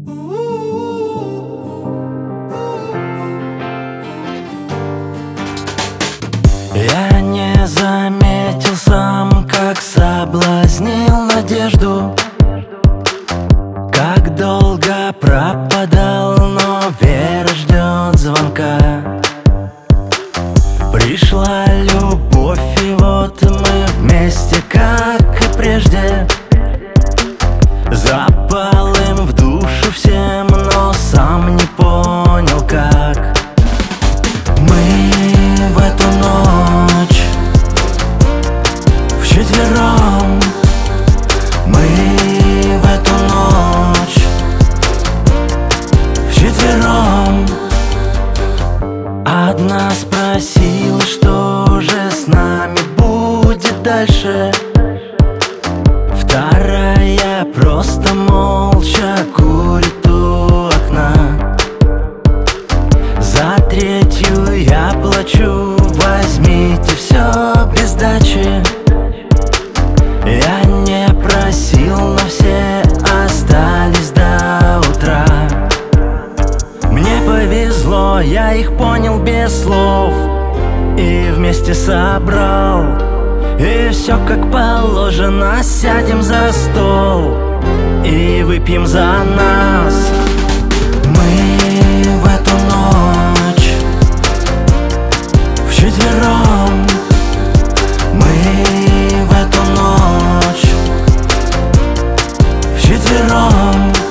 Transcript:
Я не заметил сам, как соблазнил надежду, как долго пропадал, но вера ждет звонка. Пришла любовь, и вот мы вместе, как и прежде. Запал им в душу всем, но сам не понял как. Мы в эту ночь вчетвером, мы в эту ночь вчетвером. Одна спросила, что же с нами будет дальше. Вторая просто молча курит у окна. За третью я плачу, возьмите все без дачи. Я не просил, но все остались до утра. Мне повезло, я их понял без слов и вместе собрал. И все как положено, сядем за стол и выпьем за нас. Мы в эту ночь вчетвером, мы в эту ночь вчетвером.